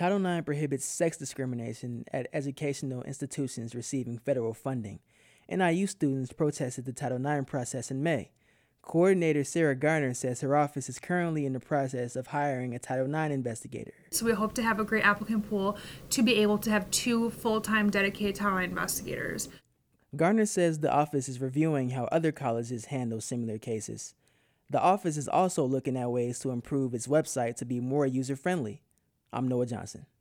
Title IX prohibits sex discrimination at educational institutions receiving federal funding. NIU students protested the Title IX process in May. Coordinator Sarah Garner says her office is currently in the process of hiring a Title IX investigator. So we hope to have a great applicant pool to be able to have 2 full-time dedicated Title IX investigators. Garner says the office is reviewing how other colleges handle similar cases. The office is also looking at ways to improve its website to be more user-friendly. I'm Noah Johnson.